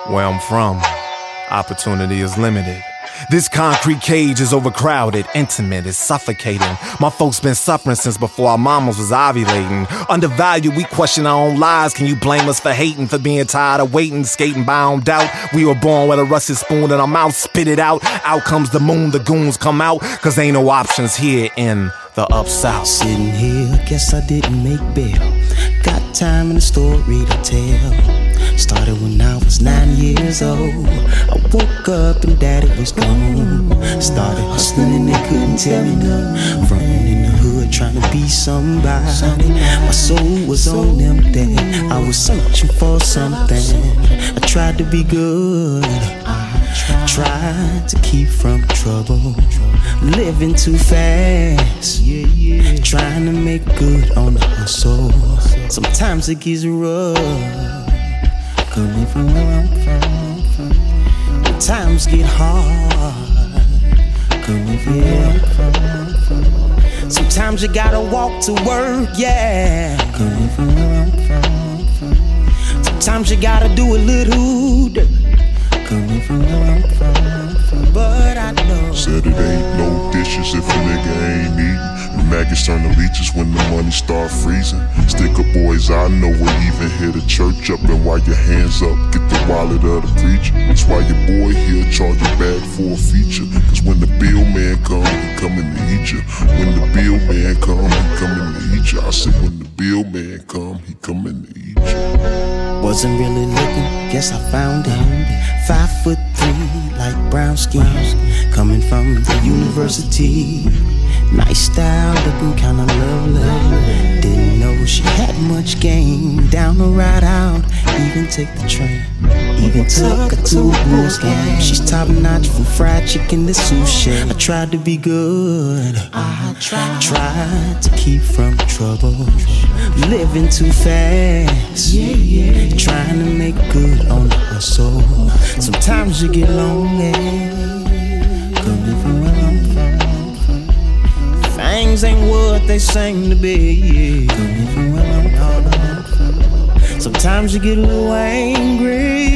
Where I'm from, opportunity is limited. This concrete cage is overcrowded, intimate, it's suffocating. My folks been suffering since before our mamas was ovulating. Undervalued, we question our own lives. Can you blame us for hating, for being tired of waiting, skating by on doubt? We were born with a rusted spoon in our mouth, spit it out. Out comes the moon, the goons come out, cause ain't no options here in the up south. Sitting here, guess I didn't make bail. Got time and a story to tell. Started when I was 9 years old. I woke up and daddy was gone. Started hustling and they couldn't tell me nothing. Running in the hood trying to be somebody. My soul was on empty. I was searching for something. I tried to be good. I tried to keep from trouble. Living too fast. Trying to make good on the hustle. Sometimes it gets rough. Coming from where I'm from, times get hard. Coming from where I'm from, sometimes you gotta walk to work, yeah. Coming from where I'm from, sometimes you gotta do a little dirt. Coming from where I'm from, but I know said it ain't no dishes if a nigga ain't eating. The maggots turn to leeches when the money start freezing. Sticker boys I know will even hit a church up and wipe your hands up. Get the wallet of the preacher. That's why your boy here charge a bag for a feature. Cause when the bill man come, he coming to eat you. When the bill man come, he coming to eat you. I said when the bill man come, he coming to eat you. Wasn't really looking, guess I found it. 5'3", like brown skin, coming from the university. Nice style, looking kinda lovely. Didn't know she had much game. Down the ride out, even take the train. Even took her to a Bulls game. She's top notch from fried chicken to sushi. I tried to be good. I tried to keep from trouble. Living too fast. Trying to make good on the hustle. Sometimes you get lonely. Coming from where I'm from, things ain't what they seem to be. Coming from where I'm from, sometimes you get a little angry.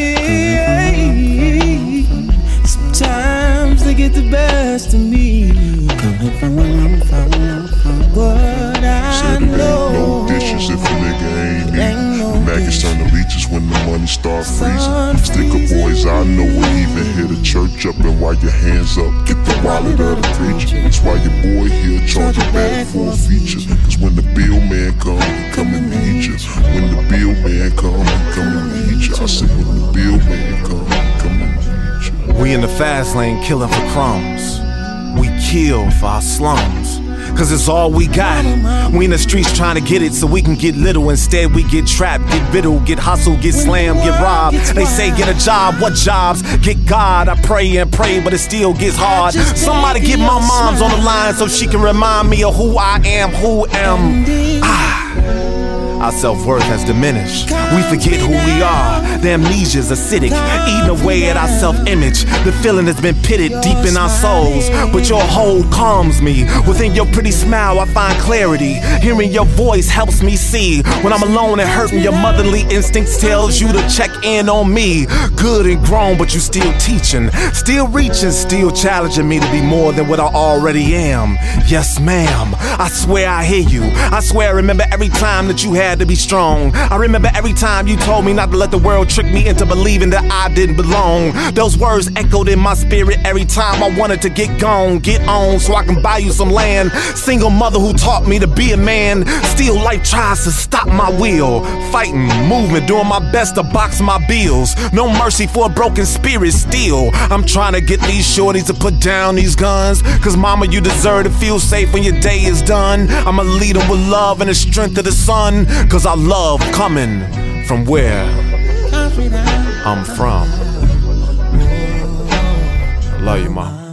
Sometimes they get the best of me. Coming from where I'm from, but I know no dishes if a nigga ain't eating. Maggots turn to leeches when the money start freezing. Sticker boys I know will even hit a church up and wipe your hands up. Get the wallet of the preacher. That's why your boy here charge a bag for a feature. Cause when the bill man come, he coming to eat you. When the bill man come, he coming to eat you. I said when the bill man come, he coming to eat you. We in the fast lane killing for crumbs. We kill for our slums, cause it's all we got. We in the streets trying to get it so we can get little. Instead we get trapped, get riddled, get hustled, get slammed, get robbed. They say get a job, what jobs? Get God. I pray and pray, but it still gets hard. Somebody get my mom's on the line so she can remind me of who I am, who am I. Our self-worth has diminished. We forget who we are. The amnesia's acidic, eating away at our self-image. The feeling has been pitted deep in our souls, but your hold calms me. Within your pretty smile I find clarity. Hearing your voice helps me see. When I'm alone and hurting, your motherly instincts tells you to check in on me. Good and grown, but you still teaching, still reaching, still challenging me to be more than what I already am. Yes ma'am, I swear I hear you. I swear I remember every time that you had to be strong. I remember every time you told me not to let the world trick me into believing that I didn't belong. Those words echoed in my spirit every time I wanted to get gone, get on so I can buy you some land. Single mother who taught me to be a man. Still life tries to stop my will. Fighting, moving, doing my best to box my bills. No mercy for a broken spirit still. I'm trying to get these shorties to put down these guns. Cause mama, you deserve to feel safe when your day is done. I'ma lead them with love and the strength of the sun. Cause I love coming from where I'm from. I love you, mom.